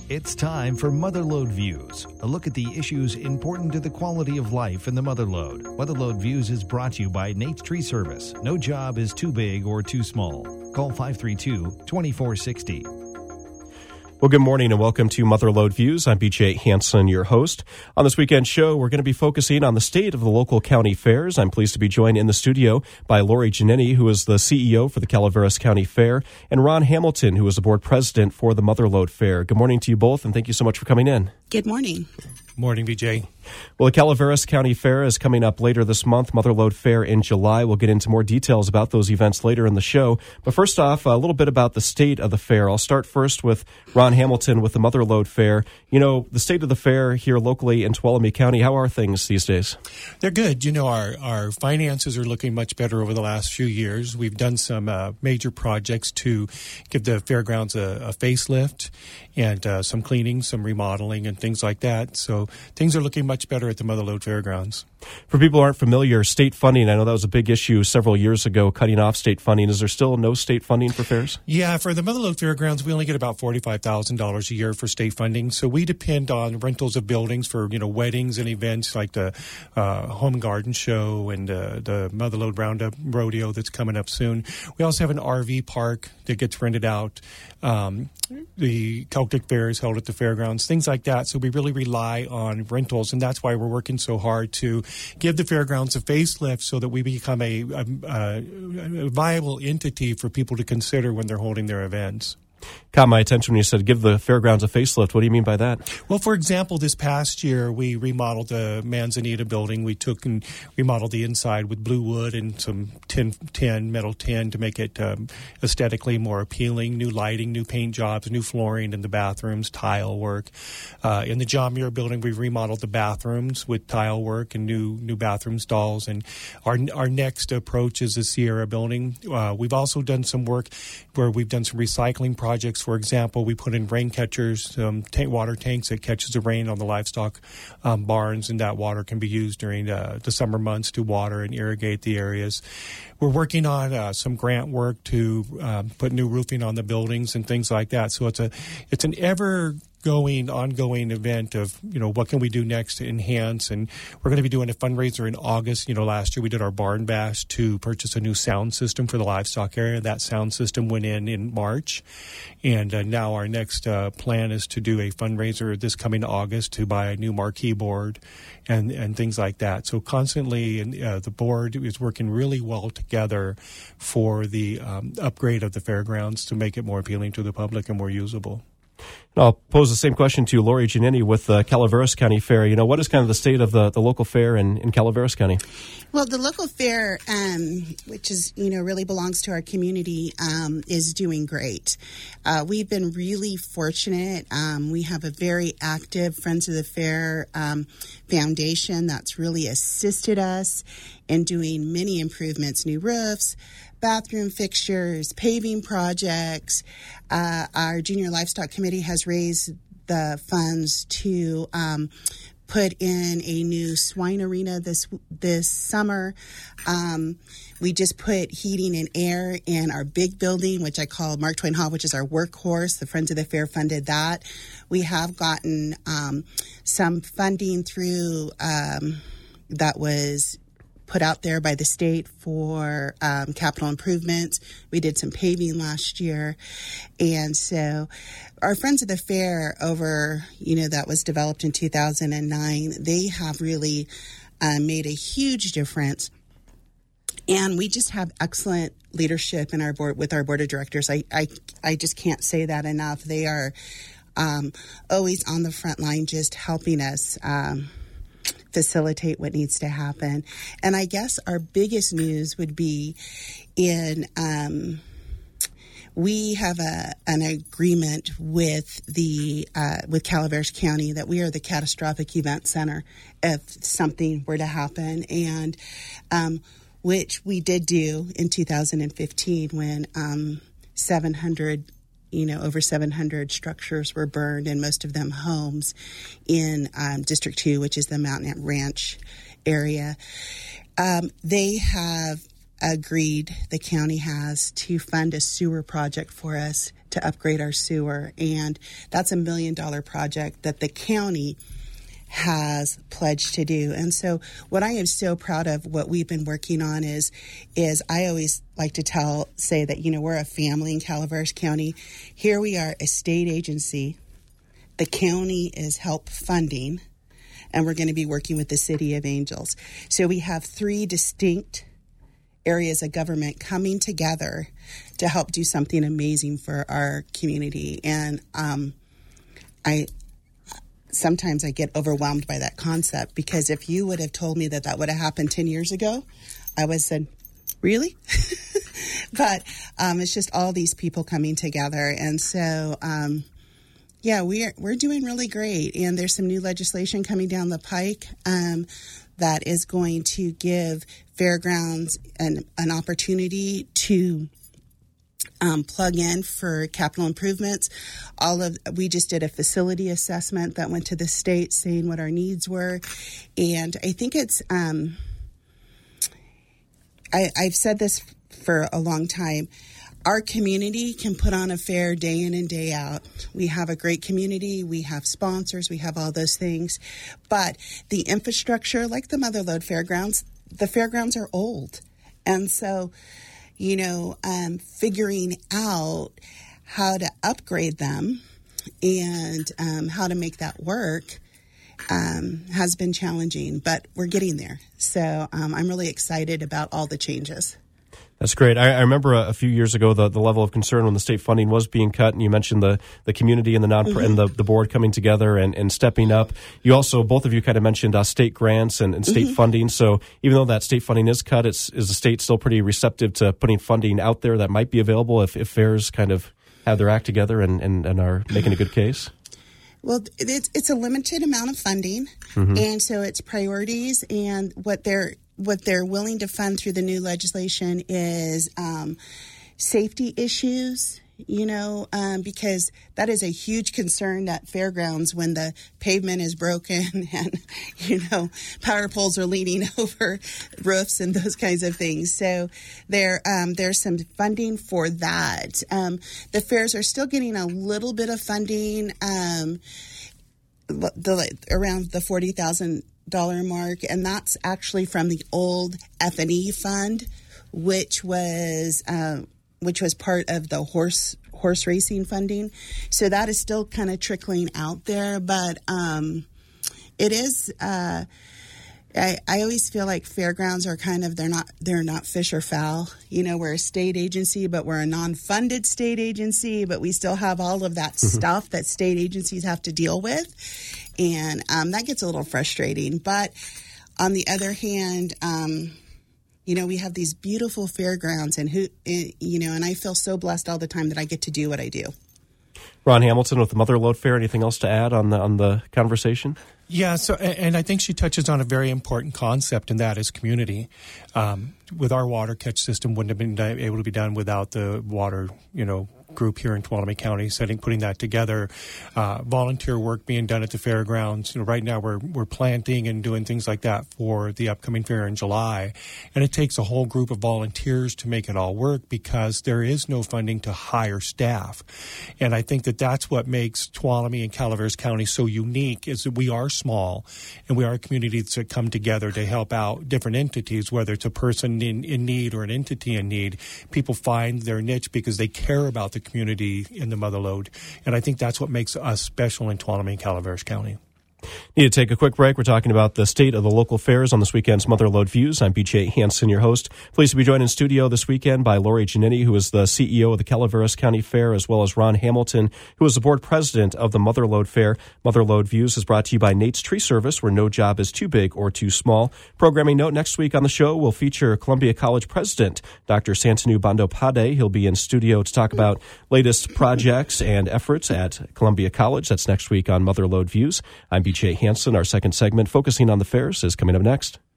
It's time for Motherlode Views, a look at the issues important to the quality of life in the Motherlode. Motherlode Views is brought to you by Nate's Tree Service. No job is too big or too small. Call 532-2460. Well, good morning and welcome to Motherlode Views. I'm BJ Hansen, your host. On this weekend show, we're going to be focusing on the state of the local county fairs. I'm pleased to be joined in the studio by Lori Giannini, who is the CEO for the Calaveras County Fair, and Ron Hamilton, who is the board president for the Motherlode Fair. Good morning to you both, and thank you so much for coming in. Good morning. Morning, BJ. Well, the Calaveras County Fair is coming up later this month, Motherlode Fair in July. We'll get into more details about those events later in the show. But first off, a little bit about the state of the fair. I'll start first with Ron Hamilton with the Motherlode Fair. You know, the state of the fair here locally in Tuolumne County, how are things these days? They're good. You know, our finances are looking much better over the last few years. We've done some major projects to give the fairgrounds a facelift and some cleaning, some remodeling, and things like that. So things are looking much better at the Motherlode Fairgrounds. For people who aren't familiar, state funding, I know that was a big issue several years ago, cutting off state funding. Is there still no state funding for fairs? Yeah, for the Motherlode Fairgrounds, we only get about $45,000 a year for state funding. So we depend on rentals of buildings for, you know, weddings and events like the Home and Garden Show and the Motherlode Roundup Rodeo that's coming up soon. We also have an RV park that gets rented out. The Celtic Fair is held at the fairgrounds, things like that. So we really rely on rentals, and that's why we're working so hard to give the fairgrounds a facelift so that we become a viable entity for people to consider when they're holding their events. Caught my attention when you said give the fairgrounds a facelift. What do you mean by that? Well, for example, this past year, we remodeled the Manzanita building. We took and remodeled the inside with blue wood and some metal tin to make it aesthetically more appealing. New lighting, new paint jobs, new flooring in the bathrooms, tile work. In the John Muir building, we remodeled the bathrooms with tile work and new bathroom stalls. And our next approach is the Sierra building. We've also done some work where we've done some recycling projects. For example, we put in rain catchers, water tanks that catches the rain on the livestock barns, and that water can be used during the summer months to water and irrigate the areas. We're working on some grant work to put new roofing on the buildings and things like that. So it's an ongoing event of, you know, what can we do next to enhance, and we're going to be doing a fundraiser in August. You know, last year we did our barn bash to purchase a new sound system for the livestock area. That sound system went in March, and now our next plan is to do a fundraiser this coming August to buy a new marquee board and things like that. So constantly, the board is working really well together for the upgrade of the fairgrounds to make it more appealing to the public and more usable. I'll pose the same question to Lori Giannini with the Calaveras County Fair. You know, what is kind of the state of the local fair in Calaveras County? Well, the local fair, which is, you know, really belongs to our community, is doing great. We've been really fortunate. We have a very active Friends of the Fair foundation that's really assisted us in doing many improvements, new roofs, bathroom fixtures, paving projects. Our Junior Livestock Committee has raised the funds to put in a new swine arena this summer. We just put heating and air in our big building, which I call Mark Twain Hall, which is our workhorse. The Friends of the Fair funded that. We have gotten some funding through that was put out there by the state for capital improvements. We did some paving last year. And so our Friends of the Fair that was developed in 2009, they have really made a huge difference. And we just have excellent leadership in our board with our board of directors. I just can't say that enough. They are always on the front line just helping us facilitate what needs to happen. And I guess our biggest news would be we have an agreement with with Calaveras County that we are the catastrophic event center if something were to happen, and which we did do in 2015 when over 700 structures were burned, and most of them homes in District 2, which is the Mountain Ranch area. They have agreed, the county has, to fund a sewer project for us to upgrade our sewer. And that's $1 million project that the county has pledged to do. And so what I am so proud of what we've been working on is I always like to say that, we're a family in Calaveras County. Here we are, a state agency. The county is help funding, and we're going to be working with the City of Angels. So we have 3 distinct areas of government coming together to help do something amazing for our community. And sometimes I get overwhelmed by that concept, because if you would have told me that would have happened 10 years ago, I would have said, really? But it's just all these people coming together. And so, we're doing really great. And there's some new legislation coming down the pike that is going to give fairgrounds an opportunity to plug in for capital improvements. We just did a facility assessment that went to the state saying what our needs were. And I think it's, I've said this for a long time. Our community can put on a fair day in and day out. We have a great community. We have sponsors. We have all those things. But the infrastructure, like the Mother Lode Fairgrounds, the fairgrounds are old. And so, figuring out how to upgrade them and how to make that work has been challenging, but we're getting there. So I'm really excited about all the changes. That's great. I remember a few years ago the level of concern when the state funding was being cut, and you mentioned the community and and the board coming together and stepping up. You also, both of you kind of mentioned state grants and state funding. So even though that state funding is cut, is the state still pretty receptive to putting funding out there that might be available if fairs kind of have their act together and are making a good case? Well, it's a limited amount of funding, and so it's priorities, and what they're willing to fund through the new legislation is safety issues, because that is a huge concern at fairgrounds when the pavement is broken and, power poles are leaning over roofs and those kinds of things. So there's some funding for that. The fairs are still getting a little bit of funding, around the $40,000 mark, and that's actually from the old F&E fund, which was part of the horse racing funding. So that is still kind of trickling out there, but it is. I always feel like fairgrounds are they're not fish or fowl. We're a state agency, but we're a non-funded state agency, but we still have all of that stuff that state agencies have to deal with. And that gets a little frustrating. But on the other hand, we have these beautiful fairgrounds, and and I feel so blessed all the time that I get to do what I do. Ron Hamilton with the Mother Lode Fair. Anything else to add on the conversation? Yeah, so and I think she touches on a very important concept, and that is community. With our water catch system, wouldn't have been able to be done without the water, group here in Tuolumne County, putting that together. Volunteer work being done at the fairgrounds. Right now we're planting and doing things like that for the upcoming fair in July, and it takes a whole group of volunteers to make it all work because there is no funding to hire staff. And I think that's what makes Tuolumne and Calaveras County so unique, is that we are small and we are a community that come together to help out different entities, whether it's a person in need or an entity in need. People find their niche because they care about the community in the Mother Lode. And I think that's what makes us special in Tuolumne and Calaveras County. Need to take a quick break. We're talking about the state of the local fairs on this weekend's Mother Lode Views. I'm BJ Hansen, your host. Pleased to be joined in studio this weekend by Lori Giannini, who is the CEO of the Calaveras County Fair, as well as Ron Hamilton, who is the board president of the Mother Lode Fair. Mother Lode Views is brought to you by Nate's Tree Service, where no job is too big or too small. Programming note, next week on the show, we'll feature Columbia College president, Dr. Santanu Bandopade. He'll be in studio to talk about latest projects and efforts at Columbia College. That's next week on Mother Lode Views. I'm BJ Hansen. Our second segment, focusing on the fairs, is coming up next.